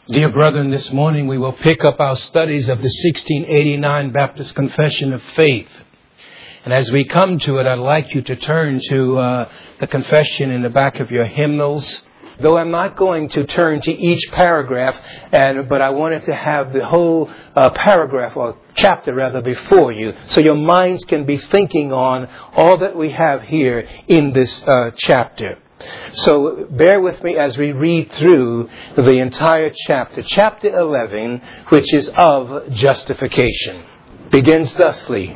Dear brethren, this morning we will pick up our studies of the 1689 Baptist Confession of Faith. And as we come to it, I'd like you to turn to the confession in the back of your hymnals. Though I'm not going to turn to each paragraph, but I wanted to have the whole paragraph, or chapter rather, before you, so your minds can be thinking on all that we have here in this chapter. So bear with me as we read through the entire chapter. Chapter 11, which is of justification, begins thusly.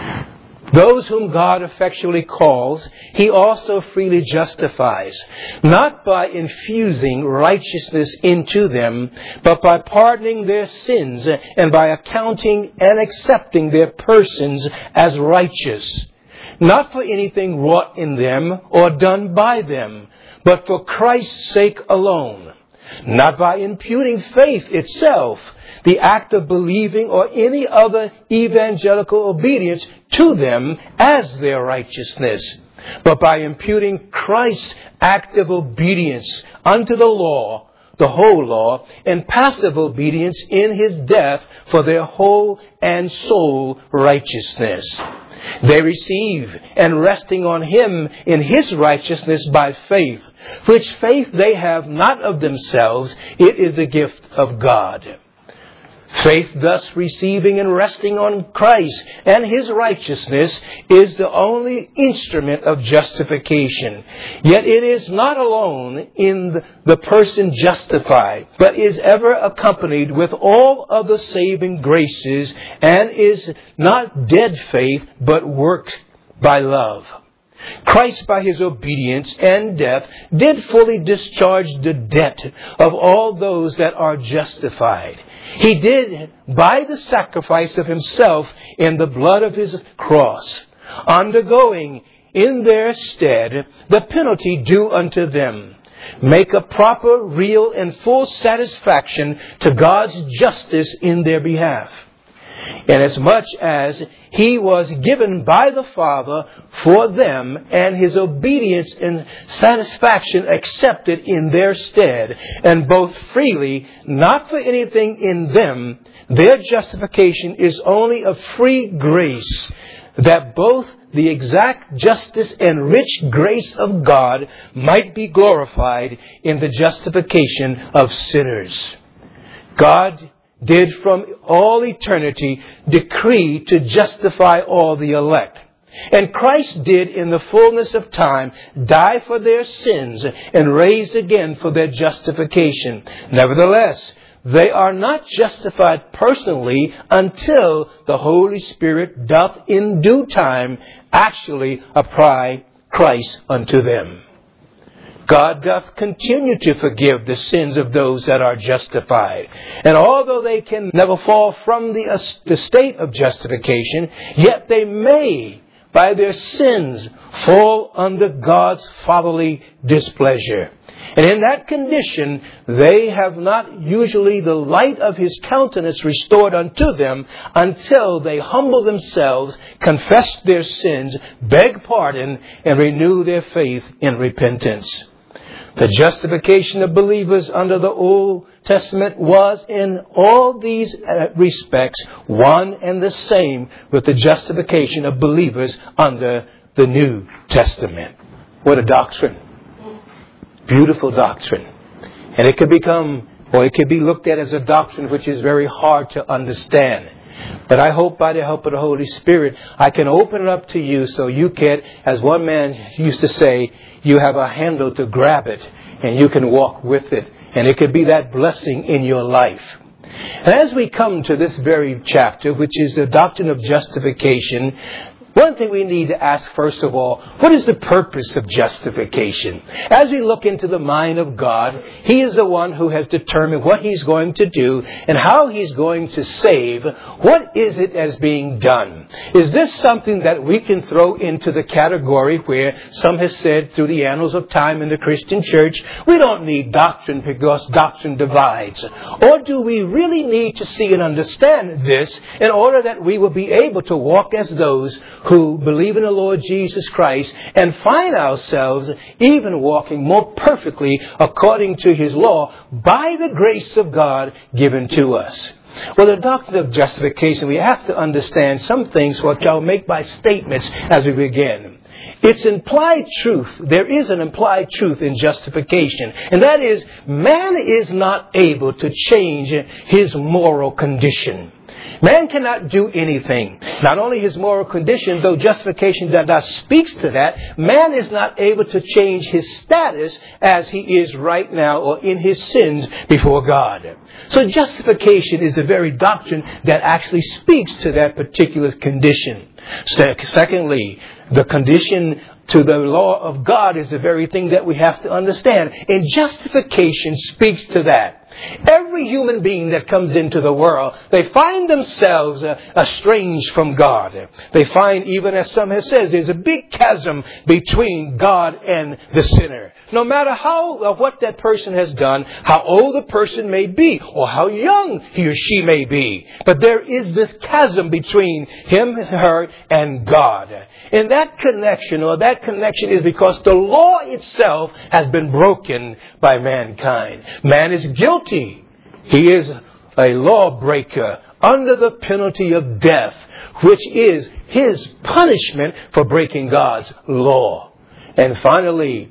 Those whom God effectually calls, He also freely justifies, not by infusing righteousness into them, but by pardoning their sins and by accounting and accepting their persons as righteous. Not for anything wrought in them or done by them, but for Christ's sake alone. Not by imputing faith itself, the act of believing or any other evangelical obedience to them as their righteousness, but by imputing Christ's active obedience unto the law, the whole law, and passive obedience in His death for their whole and sole righteousness. They receive, and resting on Him in His righteousness by faith, which faith they have not of themselves, it is the gift of God. Faith thus receiving and resting on Christ and His righteousness is the only instrument of justification. Yet it is not alone in the person justified, but is ever accompanied with all other saving graces, and is not dead faith, but worked by love. Christ, by His obedience and death, did fully discharge the debt of all those that are justified. He did by the sacrifice of Himself in the blood of His cross, undergoing in their stead the penalty due unto them, make a proper, real, and full satisfaction to God's justice in their behalf. Inasmuch as He was given by the Father for them, and His obedience and satisfaction accepted in their stead, and both freely, not for anything in them, their justification is only of free grace, that both the exact justice and rich grace of God might be glorified in the justification of sinners. God did from all eternity decree to justify all the elect. And Christ did in the fullness of time die for their sins and raised again for their justification. Nevertheless, they are not justified personally until the Holy Spirit doth in due time actually apply Christ unto them. God doth continue to forgive the sins of those that are justified. And although they can never fall from the state of justification, yet they may, by their sins, fall under God's fatherly displeasure. And in that condition, they have not usually the light of His countenance restored unto them until they humble themselves, confess their sins, beg pardon, and renew their faith in repentance. The justification of believers under the Old Testament was in all these respects one and the same with the justification of believers under the New Testament. What a doctrine. Beautiful doctrine. And it could be looked at as a doctrine which is very hard to understand. But I hope by the help of the Holy Spirit, I can open it up to you so you can, as one man used to say, you have a handle to grab it and you can walk with it. And it could be that blessing in your life. And as we come to this very chapter, which is the doctrine of justification, one thing we need to ask first of all, what is the purpose of justification? As we look into the mind of God, He is the one who has determined what He's going to do and how He's going to save. What is it as being done? Is this something that we can throw into the category where some have said through the annals of time in the Christian church, we don't need doctrine because doctrine divides? Or do we really need to see and understand this in order that we will be able to walk as those who believe in the Lord Jesus Christ and find ourselves even walking more perfectly according to His law by the grace of God given to us. Well, the doctrine of justification, we have to understand some things which I'll make by statements as we begin. It's implied truth. There is an implied truth in justification. And that is, man is not able to change his moral condition. Man cannot do anything. Not only his moral condition, though justification that speaks to that, man is not able to change his status as he is right now or in his sins before God. So justification is the very doctrine that actually speaks to that particular condition. Secondly, the condition to the law of God is the very thing that we have to understand. And justification speaks to that. Every human being that comes into the world, they find themselves estranged from God. They find, even as some have said, there's a big chasm between God and the sinner. No matter what that person has done, how old the person may be, or how young he or she may be. But there is this chasm between him, her, and God. And that connection is because the law itself has been broken by mankind. Man is guilty. He is a lawbreaker under the penalty of death, which is his punishment for breaking God's law. And finally,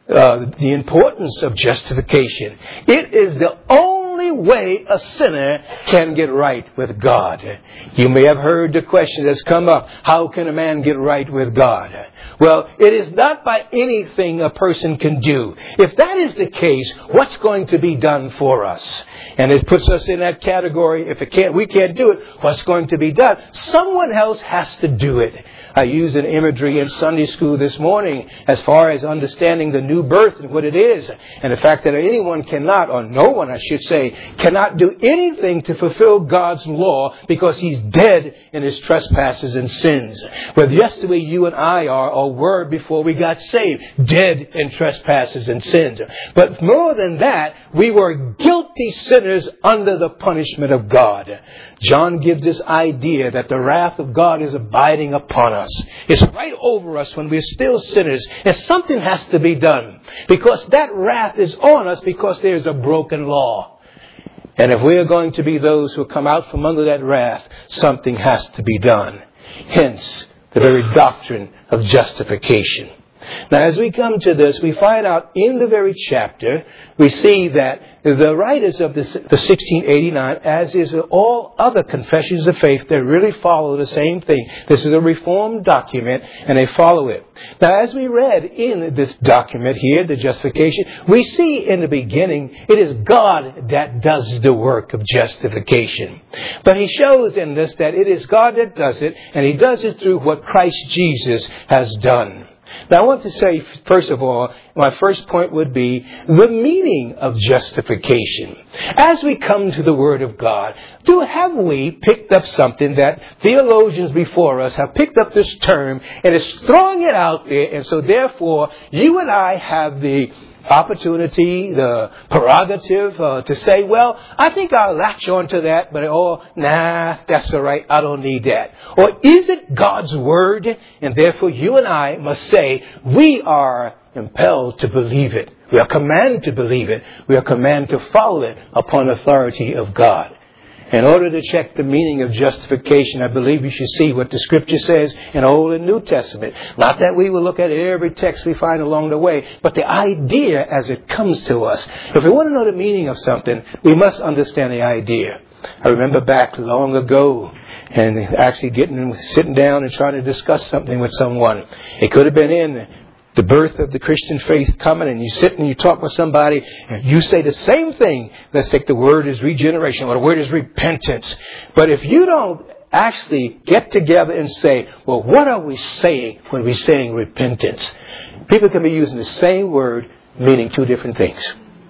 the importance of justification. It is the only way a sinner can get right with God. You may have heard the question that's come up, how can a man get right with God? Well, it is not by anything a person can do. If that is the case, what's going to be done for us? And it puts us in that category. If we can't do it, what's going to be done? Someone else has to do it. I used an imagery in Sunday school this morning as far as understanding the new birth and what it is. And the fact that anyone cannot, or no one I should say, cannot do anything to fulfill God's law because he's dead in his trespasses and sins. Well, just the way you and I are or were before we got saved, dead in trespasses and sins. But more than that, we were guilty sinners under the punishment of God. John gives this idea that the wrath of God is abiding upon us. It's right over us when we're still sinners. And something has to be done. Because that wrath is on us because there's a broken law. And if we are going to be those who come out from under that wrath, something has to be done. Hence, the very doctrine of justification. Now, as we come to this, we find out in the very chapter, we see that the writers of the 1689, as is all other confessions of faith, they really follow the same thing. This is a Reformed document, and they follow it. Now, as we read in this document here, the justification, we see in the beginning, it is God that does the work of justification. But he shows in this that it is God that does it, and he does it through what Christ Jesus has done. Now, I want to say, first of all, my first point would be the meaning of justification. As we come to the Word of God, have we picked up something that theologians before us have picked up this term and is throwing it out there, and so therefore you and I have the opportunity, the prerogative to say, well, I think I'll latch on to that, but that's all right, I don't need that. Or is it God's Word? And therefore you and I must say, we are impelled to believe it. We are commanded to believe it. We are commanded to follow it upon authority of God. In order to check the meaning of justification, I believe you should see what the Scripture says in Old and New Testament. Not that we will look at every text we find along the way, but the idea as it comes to us. If we want to know the meaning of something, we must understand the idea. I remember back long ago and actually sitting down and trying to discuss something with someone. It could have been in the birth of the Christian faith coming, and you sit and you talk with somebody and you say the same thing. Let's take the word is regeneration or the word is repentance. But if you don't actually get together and say, well, what are we saying when we're saying repentance? People can be using the same word meaning two different things.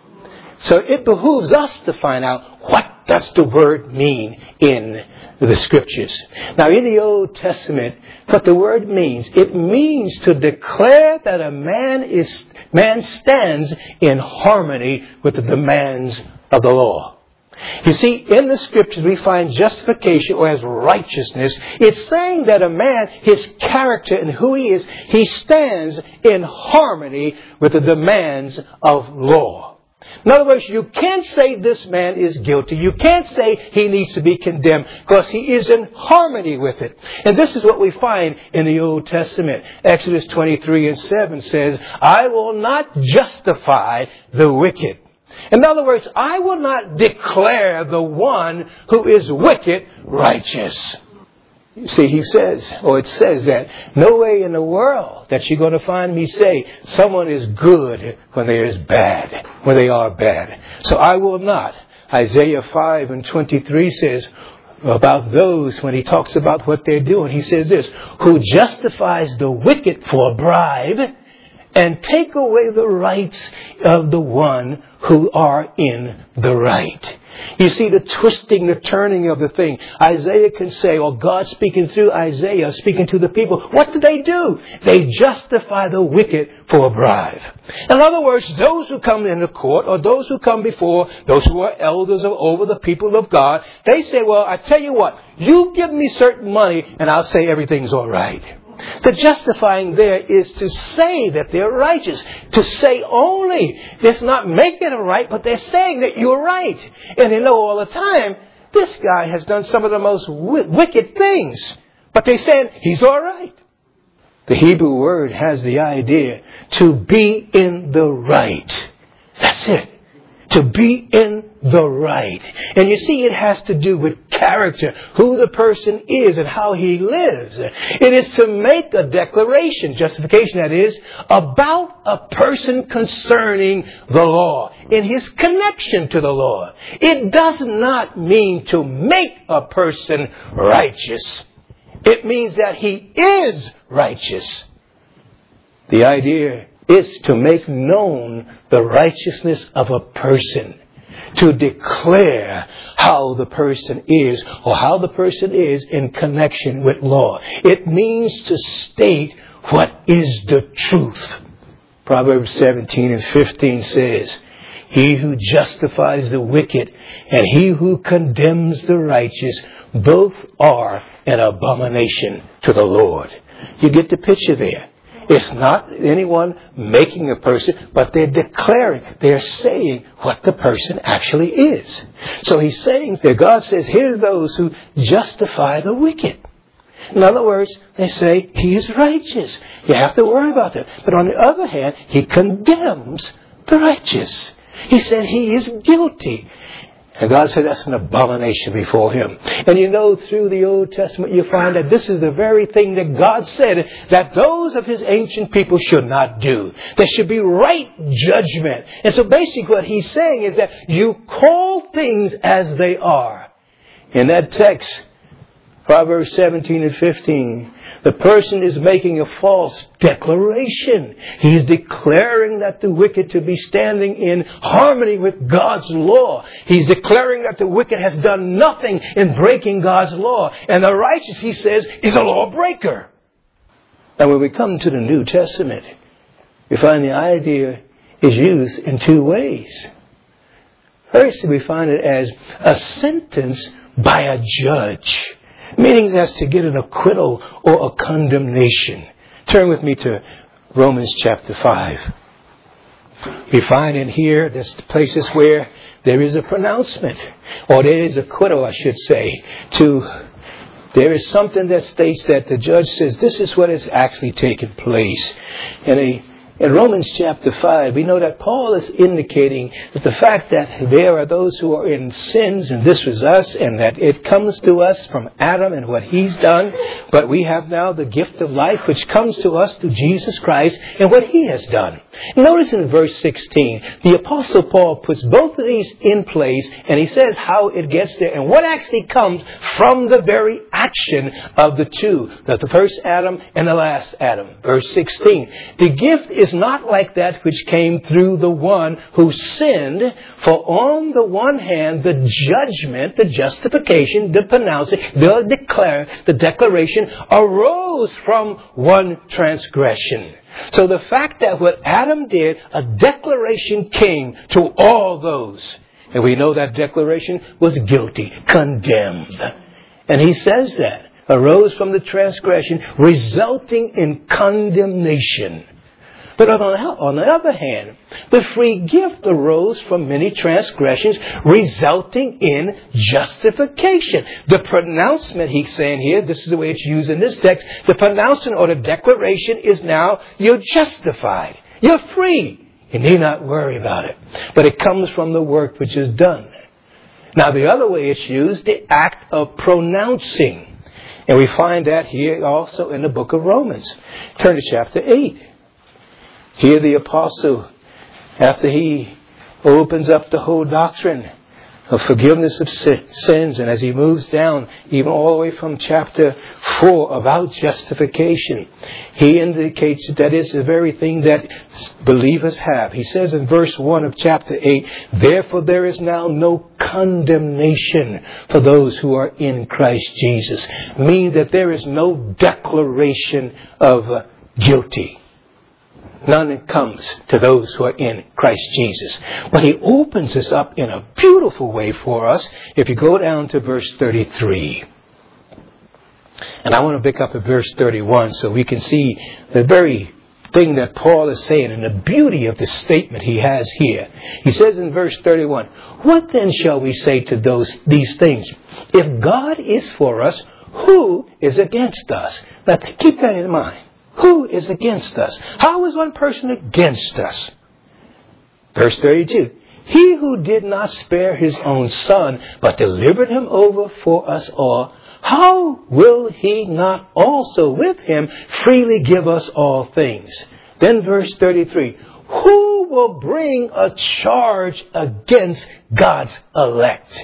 So it behooves us to find out what does the word mean in the Scriptures. Now, in the Old Testament, what the word means, it means to declare that a man stands in harmony with the demands of the law. You see, in the Scriptures we find justification or as righteousness. It's saying that a man, his character and who he is, he stands in harmony with the demands of law. In other words, you can't say this man is guilty. You can't say he needs to be condemned because he is in harmony with it. And this is what we find in the Old Testament. Exodus 23:7 says, I will not justify the wicked. In other words, I will not declare the one who is wicked righteous. You see, he says, or it says that no way in the world that you're going to find me say someone is good when they is bad, when they are bad. So I will not. Isaiah 5:23 says about those, when he talks about what they're doing, he says this, who justifies the wicked for a bribe and take away the rights of the one who are in the right. You see the twisting, the turning of the thing. Isaiah can say, or God speaking through Isaiah, speaking to the people, what do? They justify the wicked for a bribe. In other words, those who come in the court, or those who come before, those who are elders over the people of God, they say, well, I tell you what, you give me certain money and I'll say everything's all right. The justifying there is to say that they're righteous. To say only. It's not making it right, but they're saying that you're right. And they know all the time, this guy has done some of the most wicked things. But they're saying he's all right. The Hebrew word has the idea to be in the right. That's it. To be in the right. And you see, it has to do with character, who the person is and how he lives. It is to make a declaration, justification that is, about a person concerning the law, in his connection to the law. It does not mean to make a person righteous. It means that he is righteous. The idea is to make known the righteousness of a person, to declare how the person is or how the person is in connection with law. It means to state what is the truth. Proverbs 17:15 says, he who justifies the wicked and he who condemns the righteous, both are an abomination to the Lord. You get the picture there. It's not anyone making a person, but they're declaring, they're saying what the person actually is. So he's saying that God says, here's those who justify the wicked. In other words, they say he is righteous. You have to worry about that. But on the other hand, he condemns the righteous. He said he is guilty. And God said that's an abomination before him. And you know, through the Old Testament, you find that this is the very thing that God said that those of his ancient people should not do. There should be right judgment. And so basically what he's saying is that you call things as they are. In that text, Proverbs 17:15, the person is making a false declaration. He's declaring that the wicked to be standing in harmony with God's law. He's declaring that the wicked has done nothing in breaking God's law. And the righteous, he says, is a lawbreaker. And when we come to the New Testament, we find the idea is used in two ways. First, we find it as a sentence by a judge. Meaning as to get an acquittal or a condemnation. Turn with me to Romans chapter 5. We find in here, there's places where there is a pronouncement, or there is acquittal, I should say. There is something that states that the judge says this is what has actually taken place. In Romans chapter 5, we know that Paul is indicating that the fact that there are those who are in sins, and this was us, and that it comes to us from Adam and what he's done, but we have now the gift of life which comes to us through Jesus Christ and what he has done. Notice in verse 16, the Apostle Paul puts both of these in place, and he says how it gets there and what actually comes from the very action of the two, the first Adam and the last Adam. Verse 16, the gift is not like that which came through the one who sinned, for on the one hand the judgment, the justification, the pronouncing, the declaration arose from one transgression. So the fact that what Adam did, a declaration came to all those. And we know that declaration was guilty, condemned. And he says that arose from the transgression, resulting in condemnation. But on the other hand, the free gift arose from many transgressions, resulting in justification. The pronouncement, he's saying here, this is the way it's used in this text, the pronouncement or the declaration is now, you're justified. You're free. You need not worry about it. But it comes from the work which is done. Now the other way it's used, the act of pronouncing. And we find that here also in the book of Romans. Turn to chapter 8. Here the apostle, after he opens up the whole doctrine of forgiveness of sins, and as he moves down, even all the way from chapter 4 about justification, he indicates that it's the very thing that believers have. He says in verse 1 of chapter 8, therefore there is now no condemnation for those who are in Christ Jesus. Meaning that there is no declaration of guilty. None comes to those who are in Christ Jesus. But he opens this up in a beautiful way for us. If you go down to verse 33. And I want to pick up at verse 31 so we can see the very thing that Paul is saying and the beauty of the statement he has here. He says in verse 31, what then shall we say to these things? If God is for us, who is against us? Now keep that in mind. Who is against us? How is one person against us? Verse 32. He who did not spare his own son, but delivered him over for us all, how will he not also with him freely give us all things? Then verse 33. Who will bring a charge against God's elect?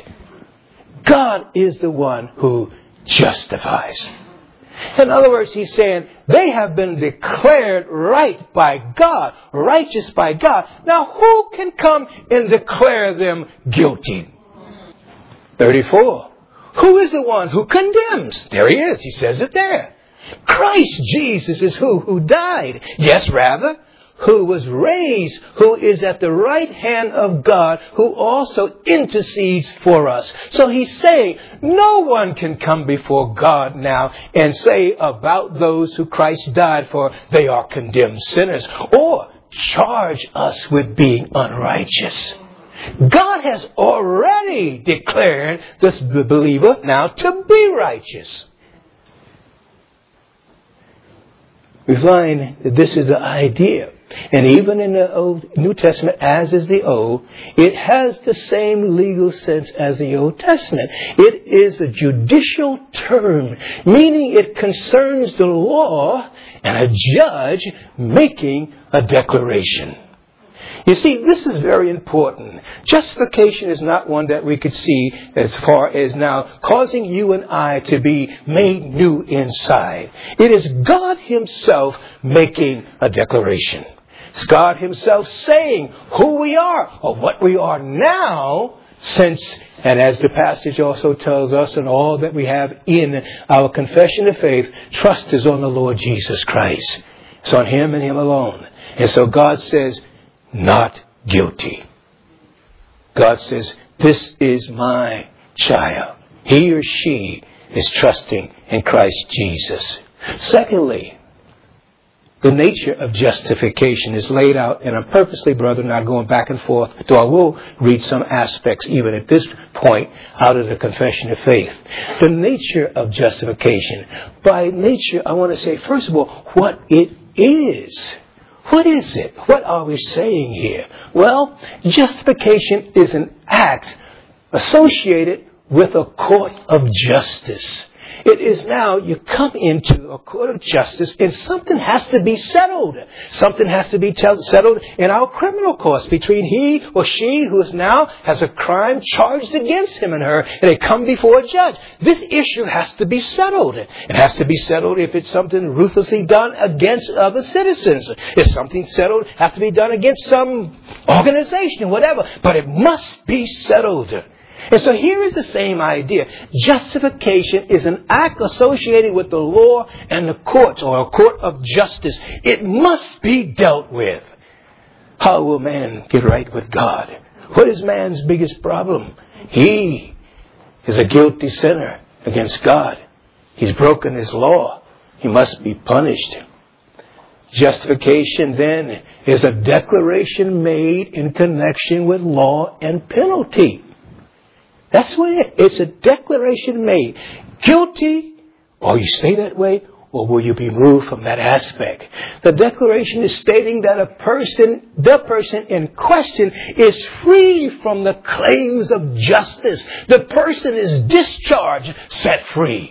God is the one who justifies. In other words, he's saying they have been declared right by God, righteous by God. Now, who can come and declare them guilty? 34. Who is the one who condemns? There he is. He says it there. Christ Jesus is who died. Yes, rather. Who was raised, who is at the right hand of God, who also intercedes for us. So he's saying no one can come before God now and say about those who Christ died for, they are condemned sinners, or charge us with being unrighteous. God has already declared this believer now to be righteous. We find that this is the idea. And even in the New Testament, as is the Old, it has the same legal sense as the Old Testament. It is a judicial term, meaning it concerns the law and a judge making a declaration. You see, this is very important. Justification is not one that we could see as far as now causing you and I to be made new inside. It is God Himself making a declaration. It's God Himself saying who we are or what we are now since, and as the passage also tells us, and all that we have in our confession of faith, trust is on the Lord Jesus Christ. It's on Him and Him alone. And so God says, not guilty. God says, this is my child. He or she is trusting in Christ Jesus. Secondly, the nature of justification is laid out, and I'm purposely, brother, not going back and forth, though I will read some aspects even at this point out of the confession of faith. The nature of justification. By nature, I want to say, first of all, what it is. What is it? What are we saying here? Well, justification is an act associated with a court of justice. It is now you come into a court of justice and something has to be settled. Something has to be settled in our criminal courts between he or she who is now has a crime charged against him and her, and they come before a judge. This issue has to be settled. It has to be settled if it's something ruthlessly done against other citizens. If something settled has to be done against some organization, whatever. But it must be settled. And so here is the same idea. Justification is an act associated with the law and the courts, or a court of justice. It must be dealt with. How will man get right with God? What is man's biggest problem? He is a guilty sinner against God. He's broken His law. He must be punished. Justification then is a declaration made in connection with law and penalty. That's what it is. It's a declaration made. Guilty, or you stay that way, or will you be moved from that aspect? The declaration is stating that the person in question is free from the claims of justice. The person is discharged, set free.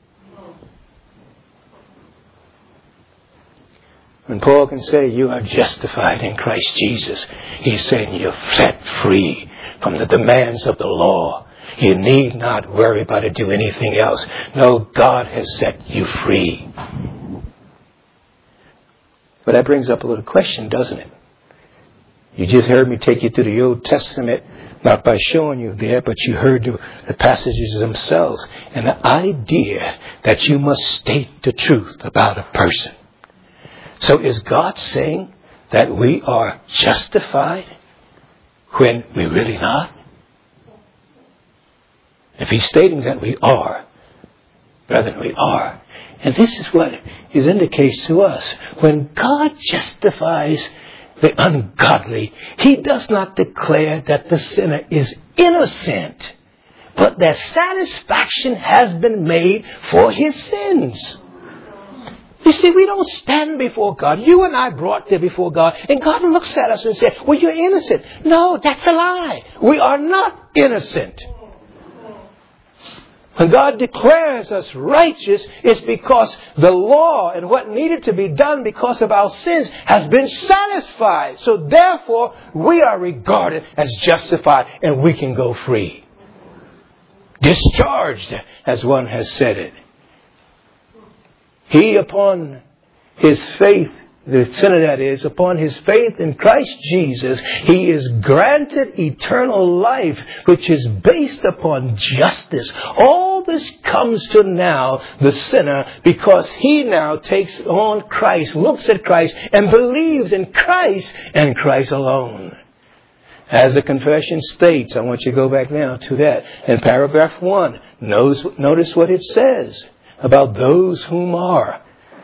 When Paul can say you are justified in Christ Jesus, he's saying you're set free from the demands of the law. You need not worry about it, do anything else. No, God has set you free. But that brings up a little question, doesn't it? You just heard me take you to the Old Testament, not by showing you there, but you heard the passages themselves. And the idea that you must state the truth about a person. So is God saying that we are justified when we're really not? If He's stating that we are, brethren, we are. And this is what it indicates to us. When God justifies the ungodly, He does not declare that the sinner is innocent, but that satisfaction has been made for his sins. You see, we don't stand before God. You and I brought there before God. And God looks at us and says, well, you're innocent. No, that's a lie. We are not innocent. When God declares us righteous, it's because the law and what needed to be done because of our sins has been satisfied. So therefore, we are regarded as justified and we can go free. Discharged, as one has said it. He, upon his faith, the sinner that is, upon his faith in Christ Jesus, he is granted eternal life, which is based upon justice. All this comes to now the sinner because he now takes on Christ, looks at Christ, and believes in Christ and Christ alone. As the confession states, I want you to go back now to that. In paragraph 1, notice what it says about those whom are.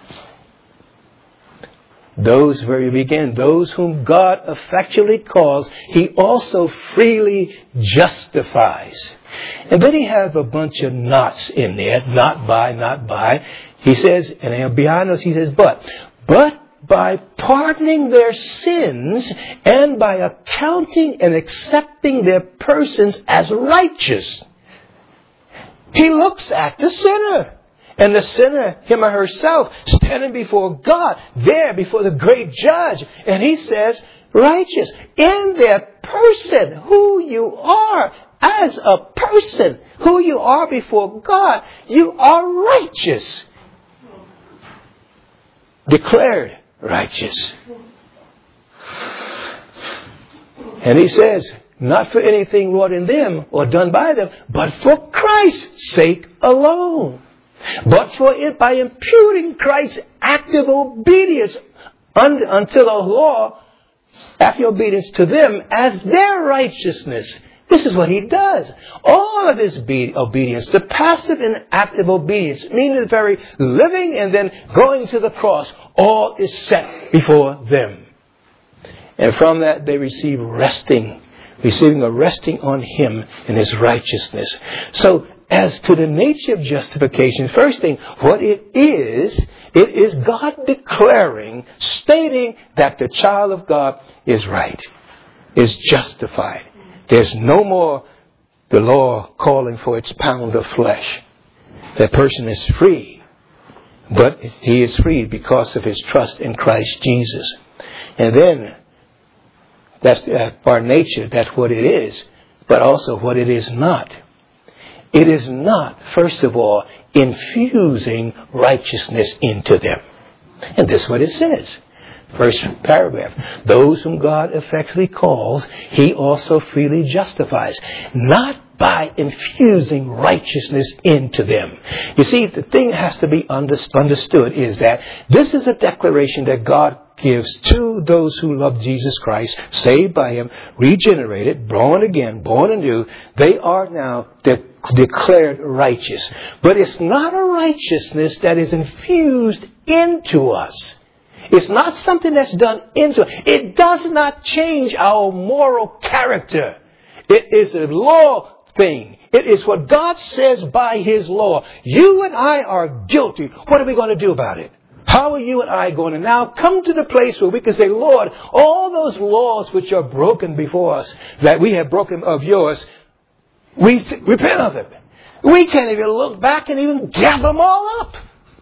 Those very begin. Those whom God effectually calls, He also freely justifies. And then He has a bunch of nots in there. Not by. He says, and behind us He says, but by pardoning their sins and by accounting and accepting their persons as righteous. He looks at the sinner. And the sinner, him or herself, standing before God, there before the great judge. And He says, righteous. In their person, who you are as a person, who you are before God, you are righteous. Declared righteous. And He says, not for anything wrought in them or done by them, but for Christ's sake alone. But for it, by imputing Christ's active obedience unto the law, active obedience to them as their righteousness. This is what He does. All of His obedience, the passive and active obedience, meaning the very living and then going to the cross, all is set before them. And from that they receive receiving a resting on Him in His righteousness. So, as to the nature of justification, first thing, what it is God declaring, stating that the child of God is right, is justified. There's no more the law calling for its pound of flesh. That person is free, but he is free because of his trust in Christ Jesus. And then, that's our nature, that's what it is, but also what it is not. It is not, first of all, infusing righteousness into them. And this is what it says. First paragraph. Those whom God effectually calls, He also freely justifies. Not by infusing righteousness into them. You see, the thing has to be understood is that this is a declaration that God gives to those who love Jesus Christ, saved by Him, regenerated, born again, born anew. They are now declared righteous. But it's not a righteousness that is infused into us. It's not something that's done into us. It does not change our moral character. It is a law thing. It is what God says by His law. You and I are guilty. What are we going to do about it? How are you and I going to now come to the place where we can say, Lord, all those laws which are broken before us, that we have broken of yours, we repent of it. We can't even look back and even gather them all up.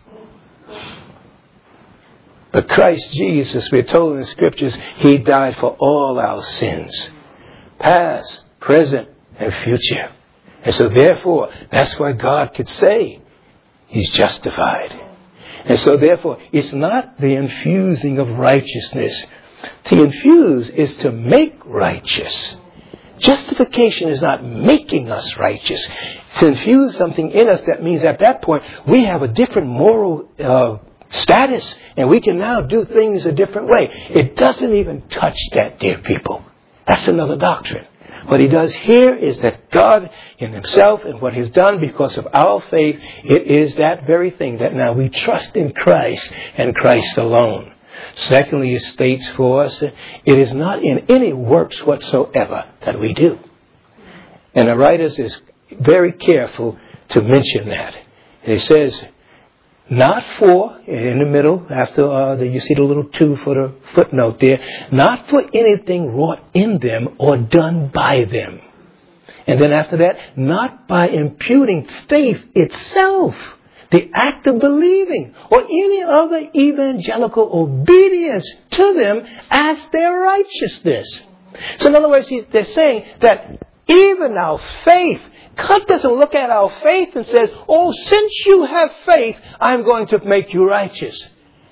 But Christ Jesus, we're told in the Scriptures, He died for all our sins. Past, present, and future. And so therefore, that's why God could say He's justified. And so therefore, it's not the infusing of righteousness. To infuse is to make righteous. Justification is not making us righteous. To infuse something in us, that means at that point we have a different moral status, and we can now do things a different way. It doesn't even touch that, dear people. That's another doctrine. What He does here is that God in Himself and what He's done because of our faith, it is that very thing that now we trust in Christ and Christ alone. Secondly, it states for us that it is not in any works whatsoever that we do. And the writers is very careful to mention that. And it says, not for, in the middle, after you see the little 2-footer footnote there, not for anything wrought in them or done by them. And then after that, not by imputing faith itself, the act of believing, or any other evangelical obedience to them as their righteousness. So in other words, they're saying that even our faith, God doesn't look at our faith and says, oh, since you have faith, I'm going to make you righteous.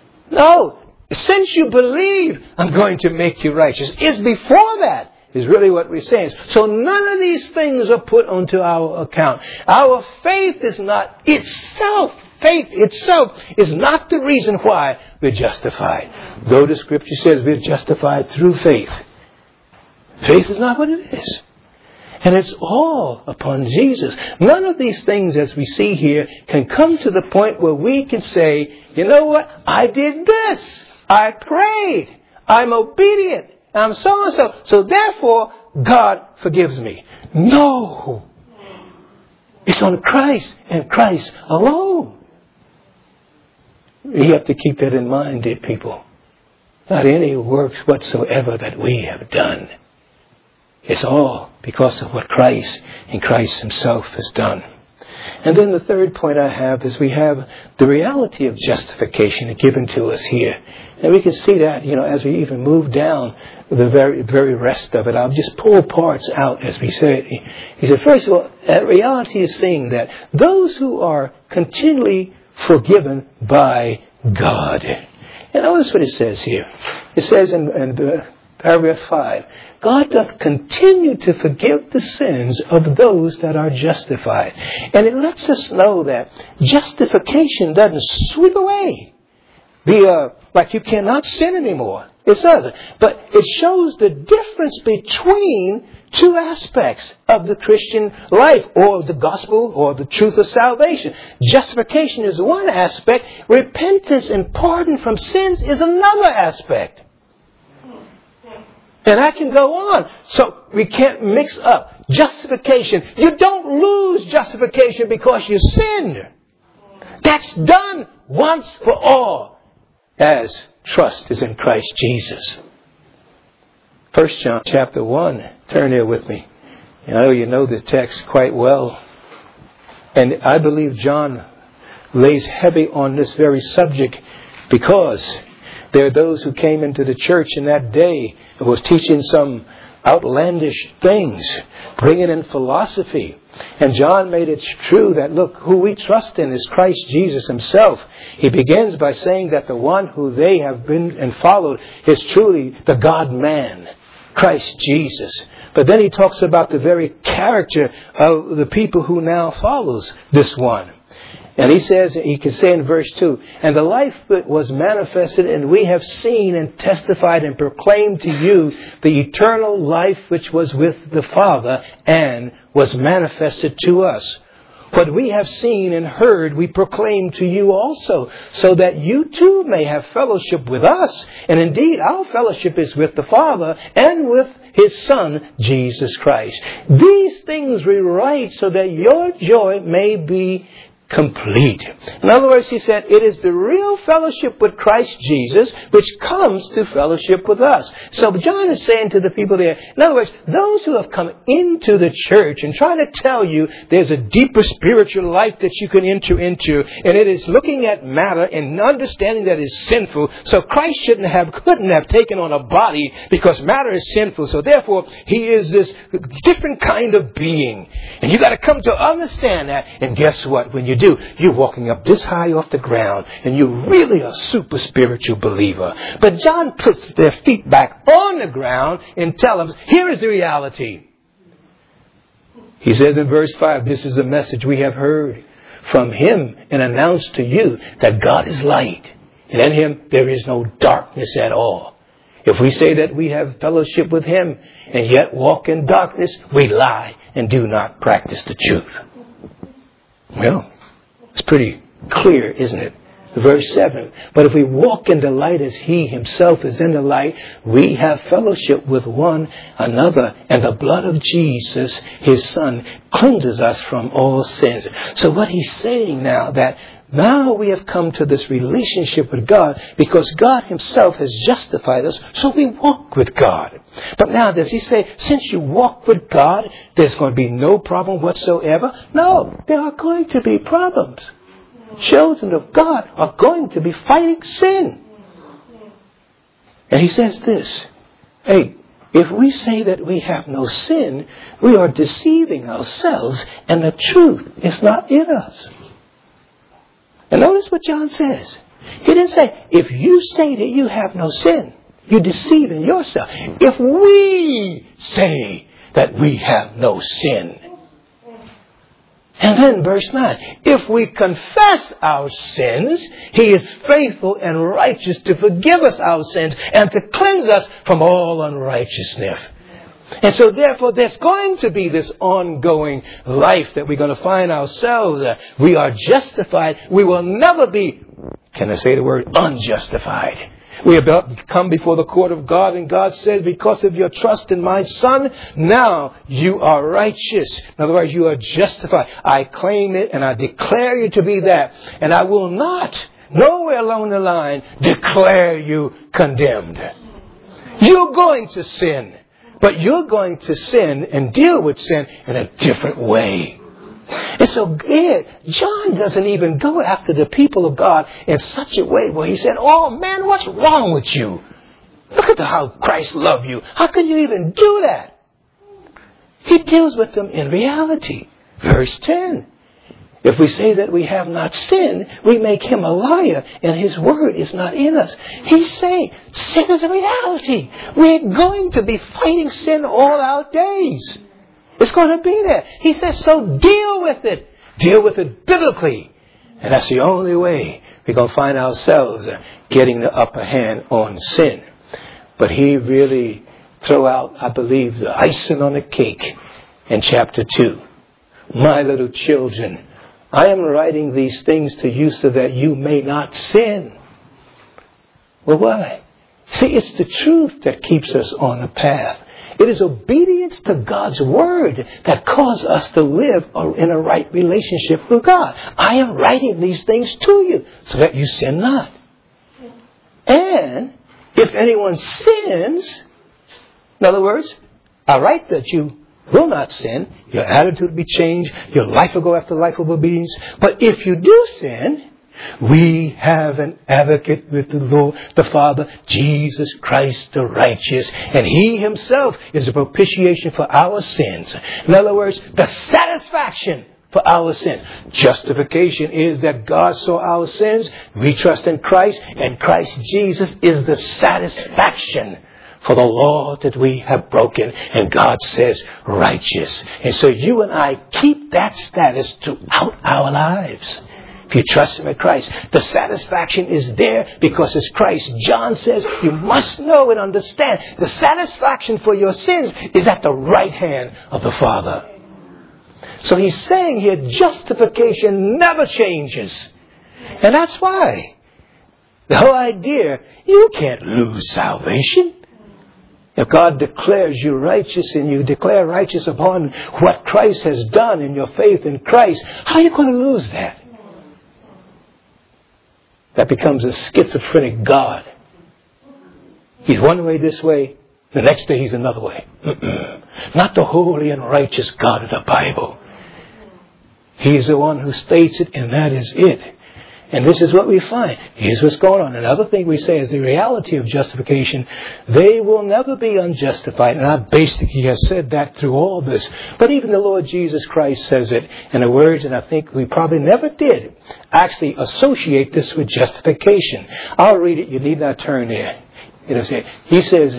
No, since you believe, I'm going to make you righteous. It's before that is really what we're saying. So none of these things are put onto our account. Our faith is not itself. Faith itself is not the reason why we're justified. Though the Scripture says we're justified through faith. Faith is not what it is. And it's all upon Jesus. None of these things, as we see here, can come to the point where we can say, you know what? I did this. I prayed. I'm obedient. I'm so and so. So therefore, God forgives me. No. It's on Christ and Christ alone. You have to keep that in mind, dear people. Not any works whatsoever that we have done. It's all because of what Christ and Christ Himself has done. And then the third point I have is we have the reality of justification given to us here. And we can see that, as we even move down the very rest of it. I'll just pull parts out as we say it. He said, first of all, that reality is saying that those who are continually forgiven by God. And notice what it says here. It says in paragraph 5, God doth continue to forgive the sins of those that are justified. And it lets us know that justification doesn't sweep away like you cannot sin anymore. It doesn't. But it shows the difference between two aspects of the Christian life, or the gospel, or the truth of salvation. Justification is one aspect. Repentance and pardon from sins is another aspect. And I can go on. So we can't mix up justification. You don't lose justification because you sinned. That's done once for all, as trust is in Christ Jesus. 1 John chapter 1. Turn there with me. I know you know the text quite well. And I believe John lays heavy on this very subject because there are those who came into the church in that day and was teaching some outlandish things, bringing in philosophy. And John made it true that, look, who we trust in is Christ Jesus Himself. He begins by saying that the one who they have been and followed is truly the God-man, Christ Jesus. But then he talks about the very character of the people who now follows this one. And he says, he can say in verse 2, and the life was manifested, and we have seen and testified and proclaimed to you the eternal life which was with the Father and was manifested to us. What we have seen and heard we proclaim to you also, so that you too may have fellowship with us. And indeed, our fellowship is with the Father and with His Son, Jesus Christ. These things we write so that your joy may be complete. In other words, he said, it is the real fellowship with Christ Jesus which comes to fellowship with us. So John is saying to the people there, in other words, those who have come into the church and try to tell you there's a deeper spiritual life that you can enter into, and it is looking at matter and understanding that is sinful. So Christ couldn't have taken on a body because matter is sinful. So therefore, He is this different kind of being. And you got to come to understand that. And guess what? When you do, you're walking up this high off the ground, and you're really a super spiritual believer. But John puts their feet back on the ground and tells them, here is the reality. He says in verse 5, this is the message we have heard from Him and announced to you, that God is light, and in Him there is no darkness at all. If we say that we have fellowship with Him and yet walk in darkness, we lie and do not practice the truth. Well, it's pretty clear, isn't it? Verse 7, but if we walk in the light as He Himself is in the light, we have fellowship with one another, and the blood of Jesus, His Son, cleanses us from all sins. So what he's saying now, that now we have come to this relationship with God because God Himself has justified us, so we walk with God. But now does he say, since you walk with God, there's going to be no problem whatsoever? No, there are going to be problems. Children of God are going to be fighting sin. And he says this, hey, if we say that we have no sin, we are deceiving ourselves, and the truth is not in us. And notice what John says. He didn't say, if you say that you have no sin, you're deceiving yourself. If we say that we have no sin. And then verse 9, if we confess our sins, He is faithful and righteous to forgive us our sins and to cleanse us from all unrighteousness. And so therefore there's going to be this ongoing life that we're going to find ourselves. We are justified. We will never be, can I say the word, unjustified. We have come before the court of God, and God says, because of your trust in my Son, now you are righteous. In other words, you are justified. I claim it and I declare you to be that. And I will not, nowhere along the line, declare you condemned. You're going to sin. But you're going to sin and deal with sin in a different way. And so John doesn't even go after the people of God in such a way where he said, oh man, what's wrong with you? Look at how Christ loved you. How can you even do that? He deals with them in reality. Verse 10. If we say that we have not sinned, we make Him a liar, and His word is not in us. He's saying sin is a reality. We're going to be fighting sin all our days. It's going to be there. He says, so deal with it. Deal with it biblically. And that's the only way we're going to find ourselves getting the upper hand on sin. But he really throw out, I believe, the icing on the cake in chapter 2. My little children, I am writing these things to you so that you may not sin. Well, why? See, it's the truth that keeps us on the path. It is obedience to God's word that causes us to live in a right relationship with God. I am writing these things to you so that you sin not. And if anyone sins, in other words, I write that you will not sin, your attitude will be changed, your life will go after life of obedience. But if you do sin, we have an advocate with the Lord, the Father, Jesus Christ the righteous. And He Himself is a propitiation for our sins. In other words, the satisfaction for our sins. Justification is that God saw our sins, we trust in Christ, and Christ Jesus is the satisfaction for the law that we have broken. And God says righteous. And so you and I keep that status throughout our lives. If you trust Him in Christ, the satisfaction is there because it's Christ. John says you must know and understand the satisfaction for your sins is at the right hand of the Father. So he's saying here justification never changes. And that's why the whole idea, you can't lose salvation. If God declares you righteous and you declare righteous upon what Christ has done in your faith in Christ, how are you going to lose that? That becomes a schizophrenic God. He's one way this way, the next day He's another way. Not the holy and righteous God of the Bible. He's the one who states it, and that is it. And this is what we find. Here's what's going on. Another thing we say is the reality of justification. They will never be unjustified. And I basically have said that through all this. But even the Lord Jesus Christ says it in the words, and I think we probably never did actually associate this with justification. I'll read it. You need not turn there. He says,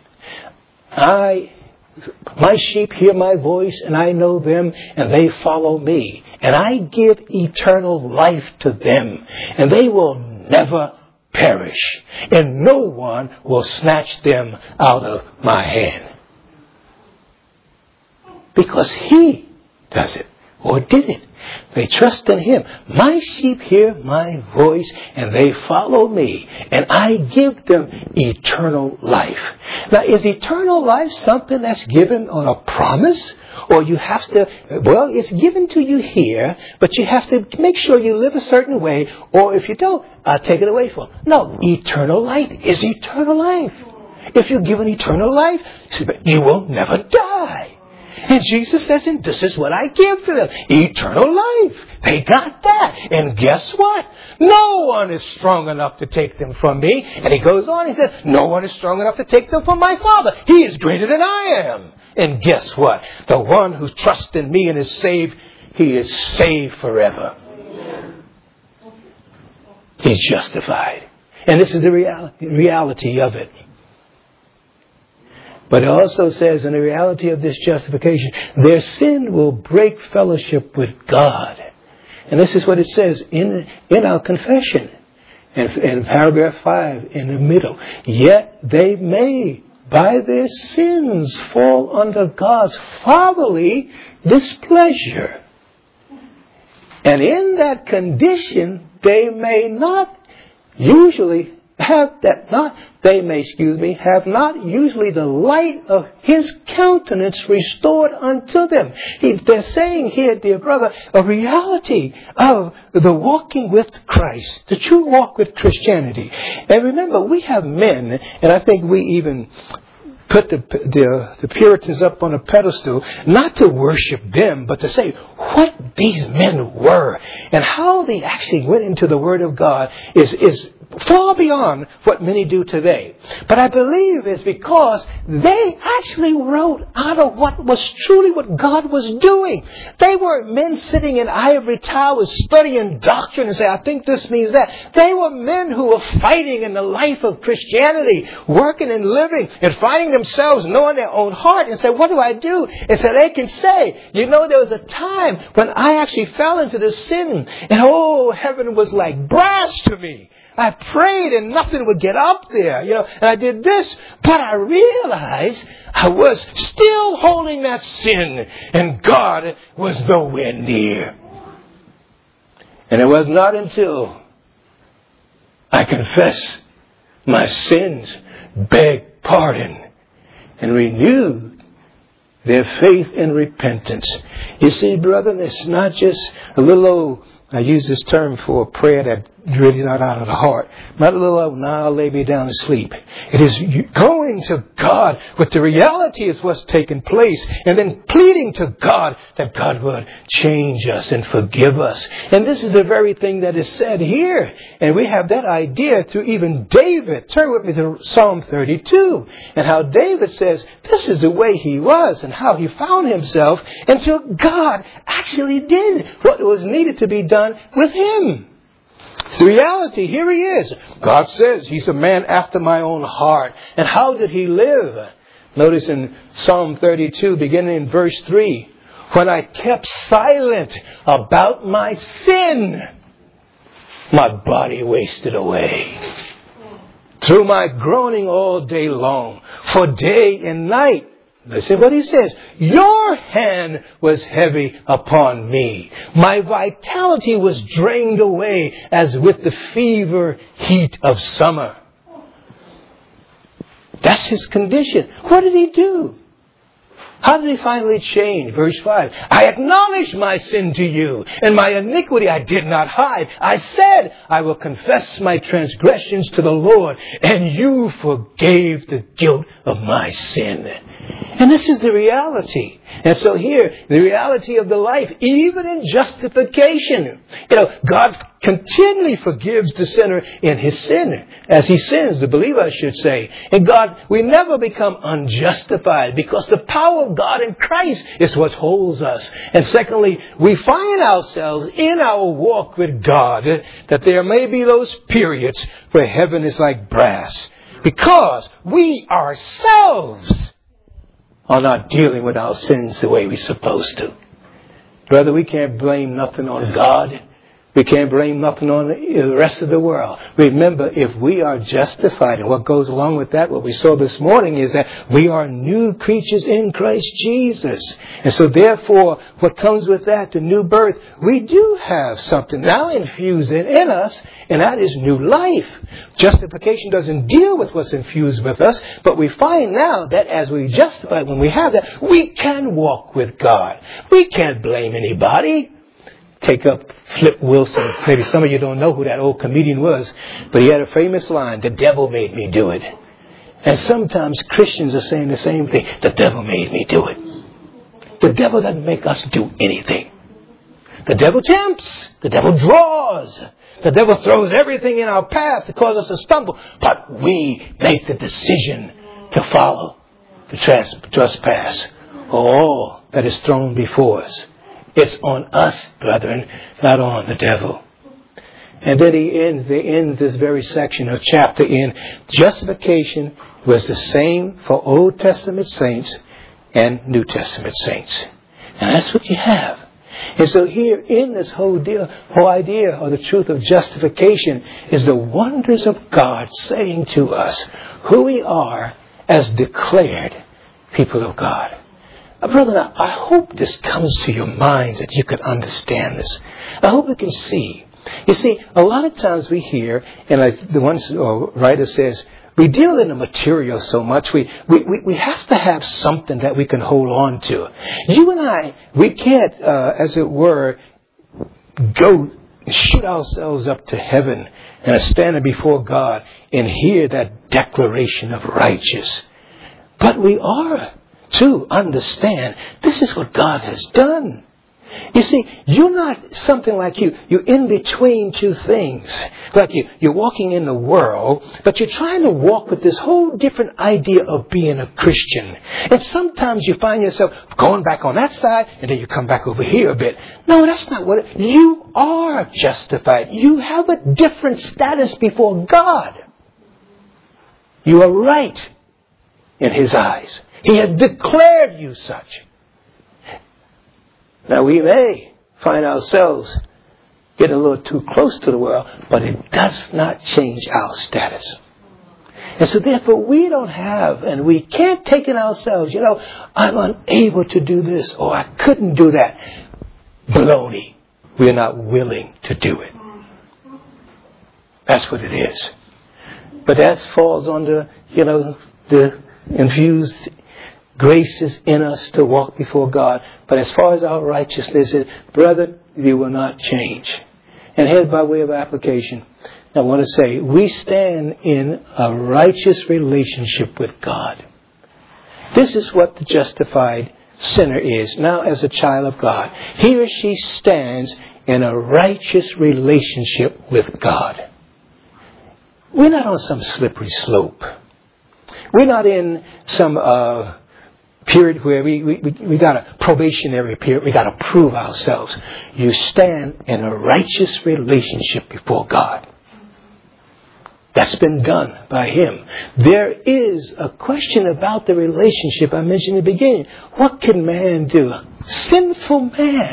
my sheep hear my voice, and I know them, and they follow me. And I give eternal life to them, and they will never perish, and no one will snatch them out of my hand. Because He does it, or did it. They trust in Him. My sheep hear my voice, and they follow me, and I give them eternal life. Now, is eternal life something that's given on a promise? Or you have to, it's given to you here, but you have to make sure you live a certain way, or if you don't, I'll take it away from you. No, eternal life is eternal life. If you're given eternal life, you will never die. And Jesus says, and this is what I give to them. Eternal life. They got that. And guess what? No one is strong enough to take them from me. And He goes on, He says, no one is strong enough to take them from my Father. He is greater than I am. And guess what? The one who trusts in me and is saved, he is saved forever. He's justified. And this is the reality of it. But it also says in the reality of this justification, their sin will break fellowship with God. And this is what it says in our confession. In paragraph 5 in the middle. Yet they may, by their sins, fall under God's fatherly displeasure. And in that condition, they may not usually have not usually the light of His countenance restored unto them. They're saying here, dear brother, a reality of the walking with Christ, the true walk with Christianity. And remember, we have men, and I think we even put the Puritans up on a pedestal, not to worship them, but to say what these men were and how they actually went into the Word of God is far beyond what many do today. But I believe it's because they actually wrote out of what was truly what God was doing. They weren't men sitting in ivory towers studying doctrine and say, I think this means that. They were men who were fighting in the life of Christianity, working and living and finding themselves knowing their own heart and say, what do I do? And so they can say, there was a time when I actually fell into this sin and heaven was like brass to me. I prayed and nothing would get up there, and I did this, but I realized I was still holding that sin and God was nowhere near. And it was not until I confessed my sins, begged pardon, and renewed their faith and repentance. You see, brother, it's not just a little old, I use this term for a prayer that really not out of the heart. Not a little, now I'll lay me down to sleep. It is going to God with the reality of what's taken place and then pleading to God that God would change us and forgive us. And this is the very thing that is said here. And we have that idea through even David. Turn with me to Psalm 32 and how David says this is the way he was and how he found himself until God actually did what was needed to be done with him. The reality, here he is. God says he's a man after my own heart. And how did he live? Notice in Psalm 32, beginning in verse 3, when I kept silent about my sin. my body wasted away. Through my groaning all day long, for day and night. Listen what he says. Your hand was heavy upon me. My vitality was drained away as with the fever heat of summer. That's his condition. What did he do? How did he finally change? Verse 5. I acknowledged my sin to you, and my iniquity I did not hide. I said, I will confess my transgressions to the Lord, and you forgave the guilt of my sin. And this is the reality. And so here, the reality of the life, even in justification. God continually forgives the sinner in his sin. As he sins, the believer, I should say. And God, we never become unjustified because the power of God in Christ is what holds us. And secondly, we find ourselves in our walk with God that there may be those periods where heaven is like brass. Because we ourselves are not dealing with our sins the way we're supposed to. Brother, we can't blame nothing on God. We can't blame nothing on the rest of the world. Remember, if we are justified, and what goes along with that, what we saw this morning is that we are new creatures in Christ Jesus. And so therefore, what comes with that, the new birth, we do have something now infused in us, and that is new life. Justification doesn't deal with what's infused with us, but we find now that as we justify, when we have that, we can walk with God. We can't blame anybody. Take up Flip Wilson. Maybe some of you don't know who that old comedian was, but he had a famous line, the devil made me do it. And sometimes Christians are saying the same thing, the devil made me do it. The devil doesn't make us do anything. The devil tempts. The devil draws. The devil throws everything in our path to cause us to stumble. But we make the decision to follow the trespass, all that is thrown before us. It's on us, brethren, not on the devil. And then they end this very section of chapter in justification was the same for Old Testament saints and New Testament saints. And that's what you have. And so here in this whole idea or the truth of justification is the wonders of God saying to us who we are as declared people of God. Brother, I hope this comes to your minds that you can understand this. I hope you can see. You see, a lot of times we hear, and like the one writer says, we deal in the material so much, we have to have something that we can hold on to. You and I, we can't, as it were, go shoot ourselves up to heaven and standing before God and hear that declaration of righteous. But we are to understand this is what God has done. You see, you're not something like you're in between two things. Like you're walking in the world, but you're trying to walk with this whole different idea of being a Christian. And sometimes you find yourself going back on that side, and then you come back over here a bit. No, that's not what you are justified. You have a different status before God. You are right in His eyes. He has declared you such. Now we may find ourselves getting a little too close to the world, but it does not change our status. And so therefore we don't have, and we can't take it ourselves, I'm unable to do this, or I couldn't do that. Baloney. We're not willing to do it. That's what it is. But that falls under, the infused grace is in us to walk before God. But as far as our righteousness is, brother, you will not change. And here by way of application, I want to say, we stand in a righteous relationship with God. This is what the justified sinner is. Now as a child of God, he or she stands in a righteous relationship with God. We're not on some slippery slope. We're not in some period where we got a probationary period. We got to prove ourselves. You stand in a righteous relationship before God. That's been done by Him. There is a question about the relationship I mentioned in the beginning. What can man do? Sinful man.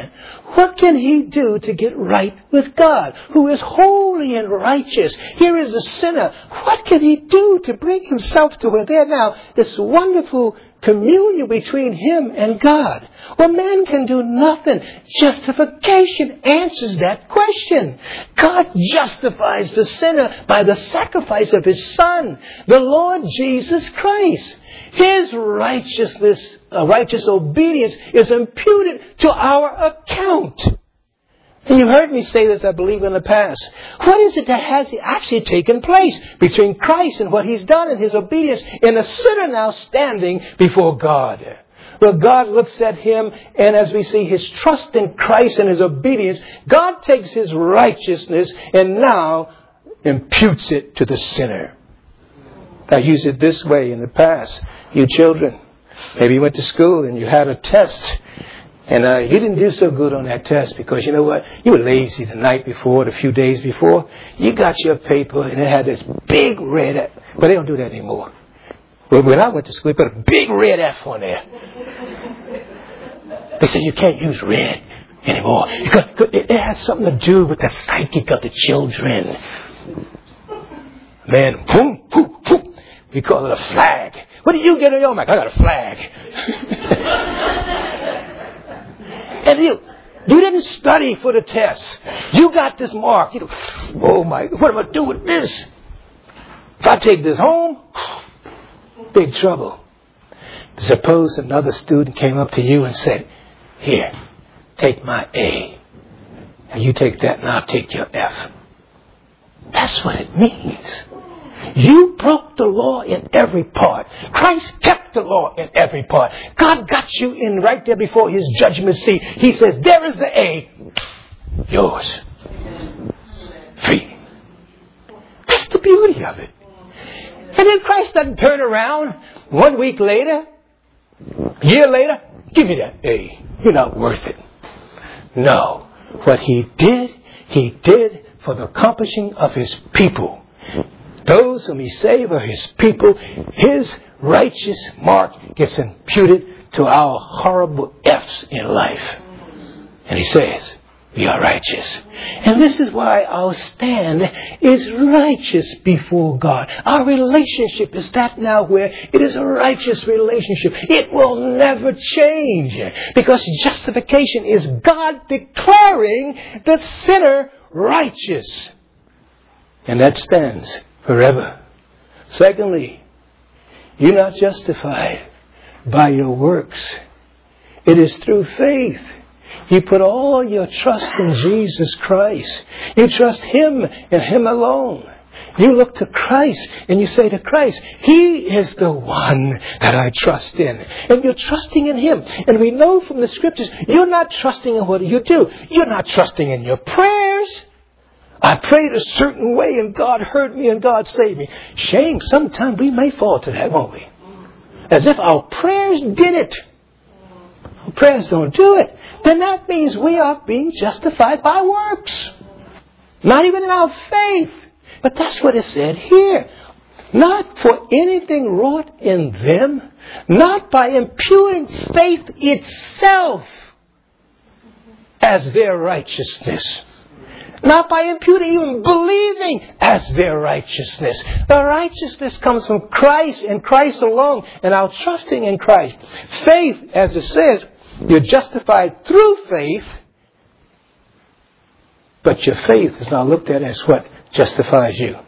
What can he do to get right with God, who is holy and righteous? Here is a sinner. What can he do to bring himself to where there now this wonderful communion between him and God? Well, man can do nothing. Justification answers that question. God justifies the sinner by the sacrifice of his Son, the Lord Jesus Christ. His righteousness, righteous obedience is imputed to our account. And you heard me say this, I believe, in the past. What is it that has actually taken place between Christ and what he's done in his obedience and a sinner now standing before God? Well, God looks at him, and as we see his trust in Christ and his obedience, God takes his righteousness and now imputes it to the sinner. I used it this way in the past. You children, maybe you went to school and you had a test, and you didn't do so good on that test because you know what? You were lazy the night before, the few days before. You got your paper and it had this big red, but they don't do that anymore. Well, when I went to school, they put a big red F on there. They said you can't use red anymore. It has something to do with the psychic of the children. Man, boom, boom, boom. We call it a flag. What did you get on your mic? I got a flag. And you didn't study for the test. You got this mark. Oh my, what am I do with this? If I take this home, big trouble. Suppose another student came up to you and said, here, take my A. And you take that and I'll take your F. That's what it means. You broke the law in every part. Christ kept the law in every part. God got you in right there before his judgment seat. He says, there is the A. Yours. Free. That's the beauty of it. And then Christ doesn't turn around 1 week later, a year later, give me that A. You're not worth it. No. What he did for the accomplishing of his people. Those whom he saved are his people. His righteous mark gets imputed to our horrible F's in life. And he says, we are righteous. And this is why our stand is righteous before God. Our relationship is that now where it is a righteous relationship. It will never change. Because justification is God declaring the sinner righteous. And that stands forever. Secondly, you're not justified by your works. It is through faith. You put all your trust in Jesus Christ. You trust him and him alone. You look to Christ and you say to Christ, he is the one that I trust in. And you're trusting in him. And we know from the scriptures, you're not trusting in what you do. You're not trusting in your prayers. I prayed a certain way and God heard me and God saved me. Shame, sometimes we may fall to that, won't we? As if our prayers did it. Our prayers don't do it. Then that means we are being justified by works. Not even in our faith. But that's what it said here. Not for anything wrought in them. Not by imputing faith itself as their righteousness. Not by imputing even believing as their righteousness. The righteousness comes from Christ and Christ alone. And our trusting in Christ. Faith, as it says, you're justified through faith. But your faith is not looked at as what justifies you.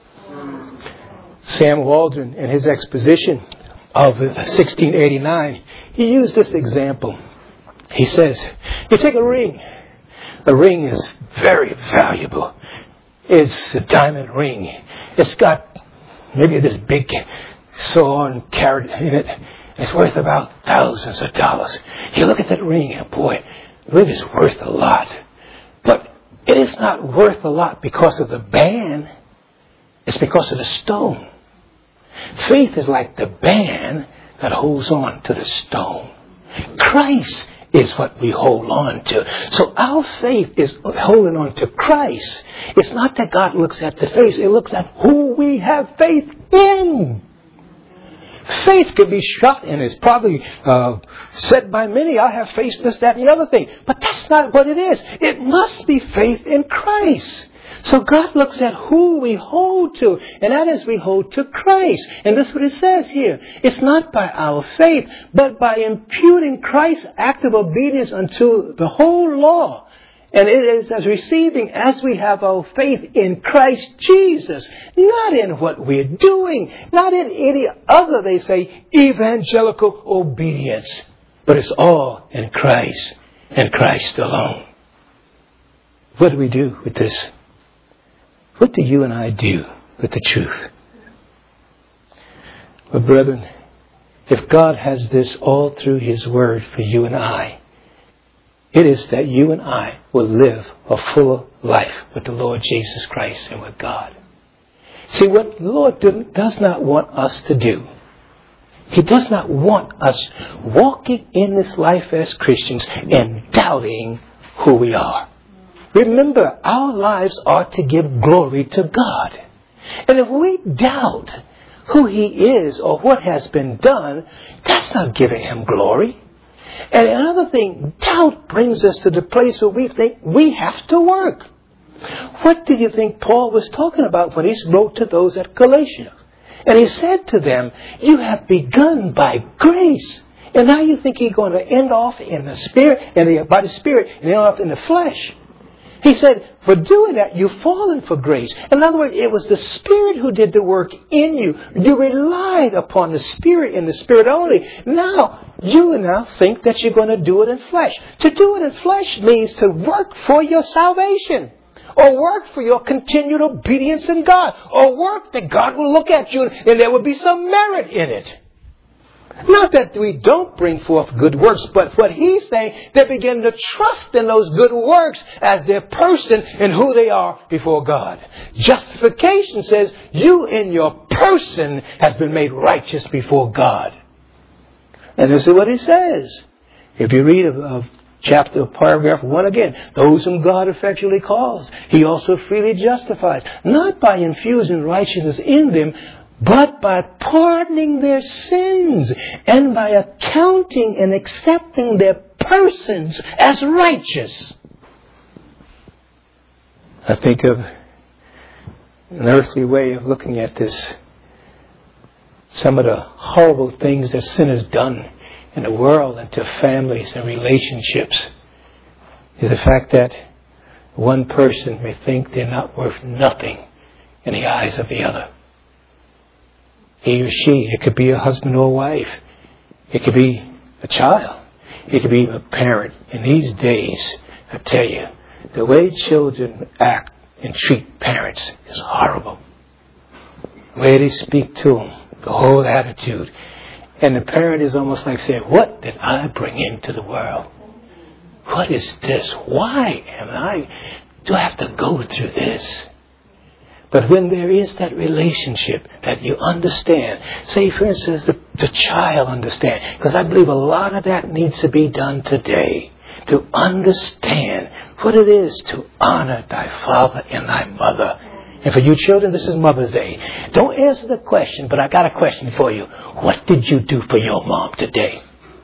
Sam Waldron, in his exposition of 1689, he used this example. He says, you take a ring. The ring is very valuable. It's a diamond ring. It's got maybe this big saw and carat in it. It's worth about thousands of dollars. You look at that ring and boy, the ring is worth a lot. But it is not worth a lot because of the band. It's because of the stone. Faith is like the band that holds on to the stone. Christ is what we hold on to. So our faith is holding on to Christ. It's not that God looks at the face. It looks at who we have faith in. Faith could be shot, and it's probably said by many, I have faith, this, that, and the other thing. But that's not what it is. It must be faith in Christ. So God looks at who we hold to, and that is we hold to Christ. And this is what it says here. It's not by our faith, but by imputing Christ's act of obedience unto the whole law. And it is as receiving as we have our faith in Christ Jesus. Not in what we're doing. Not in any other, they say, evangelical obedience. But it's all in Christ and Christ alone. What do we do with this? What do you and I do with the truth? Well, brethren, if God has this all through His Word for you and I, it is that you and I will live a fuller life with the Lord Jesus Christ and with God. See, what the Lord does not want us to do, He does not want us walking in this life as Christians and doubting who we are. Remember, our lives are to give glory to God. And if we doubt who He is or what has been done, that's not giving Him glory. And another thing, doubt brings us to the place where we think we have to work. What do you think Paul was talking about when he wrote to those at Galatia? And he said to them, you have begun by grace. And now you think you're going to end off in the Spirit, by the Spirit, and end off in the flesh. He said, for doing that, you've fallen for grace. In other words, it was the Spirit who did the work in you. You relied upon the Spirit and the Spirit only. Now, you now think that you're going to do it in flesh. To do it in flesh means to work for your salvation. Or work for your continued obedience in God. Or work that God will look at you and there will be some merit in it. Not that we don't bring forth good works, but what He's saying, they begin to trust in those good works as their person and who they are before God. Justification says you in your person has been made righteous before God. And this is what it says. If you read of paragraph 1 again, those whom God effectually calls, He also freely justifies, not by infusing righteousness in them, but by pardoning their sins and by accounting and accepting their persons as righteous. I think of an earthly way of looking at this. Some of the horrible things that sin has done in the world and to families and relationships is the fact that one person may think they're not worth nothing in the eyes of the other. He or she, it could be a husband or a wife. It could be a child. It could be a parent. In these days, I tell you, the way children act and treat parents is horrible. The way they speak to them, the whole attitude. And the parent is almost like saying, what did I bring into the world? What is this? Why do I have to go through this? But when there is that relationship that you understand, say for instance the child understands, because I believe a lot of that needs to be done today, to understand what it is to honor thy father and thy mother. And for you children, this is Mother's Day. Don't answer the question, but I got a question for you. What did you do for your mom today?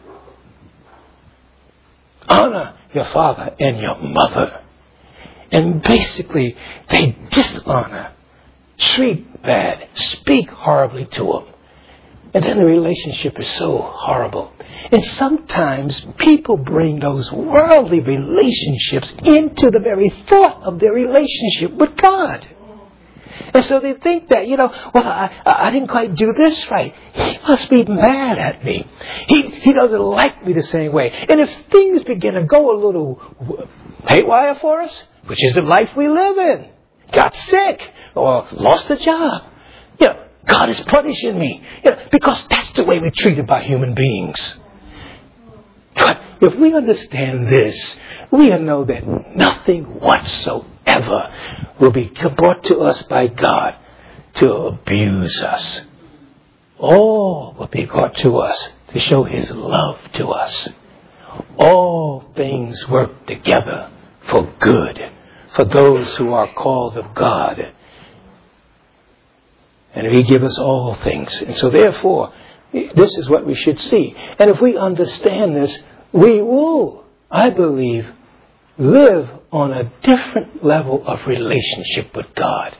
Honor your father and your mother. And basically, they dishonor, treat bad, speak horribly to them. And then the relationship is so horrible. And sometimes people bring those worldly relationships into the very thought of their relationship with God. And so they think that, I didn't quite do this right. He must be mad at me. He doesn't like me the same way. And if things begin to go a little haywire for us, which is the life we live in, got sick or lost a job, God is punishing me, because that's the way we're treated by human beings. But if we understand this, we know that nothing whatsoever will be brought to us by God to abuse us. All will be brought to us to show His love to us. All things work together for good for those who are called of God. And He gives us all things. And so therefore, This is what we should see. And if we understand this, we will, I believe, live on a different level of relationship with God.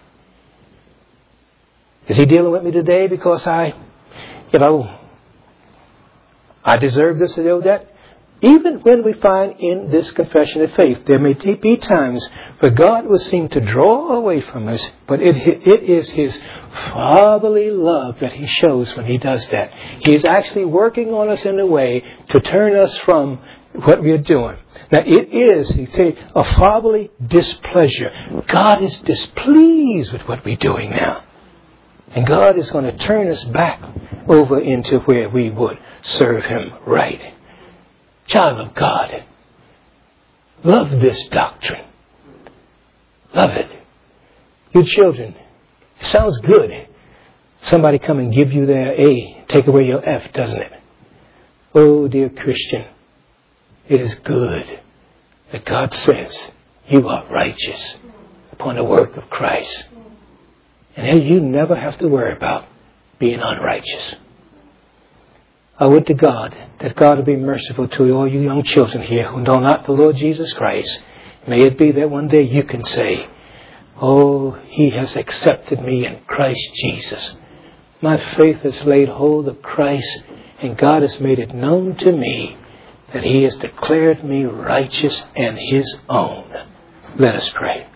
Is He dealing with me today because I deserve this or that? Even when we find in this confession of faith, there may be times where God will seem to draw away from us, but it is His fatherly love that He shows when He does that. He is actually working on us in a way to turn us from what we are doing. Now it is, He said, a fatherly displeasure. God is displeased with what we're doing now. And God is going to turn us back over into where we would serve Him right. Child of God, love this doctrine. Love it. You children, it sounds good. Somebody come and give you their A, take away your F, doesn't it? Oh, dear Christian, it is good that God says you are righteous upon the work of Christ. And you never have to worry about being unrighteous. I would to God that God will be merciful to all you young children here who know not the Lord Jesus Christ. May it be that one day you can say, oh, He has accepted me in Christ Jesus. My faith has laid hold of Christ, and God has made it known to me that He has declared me righteous and His own. Let us pray.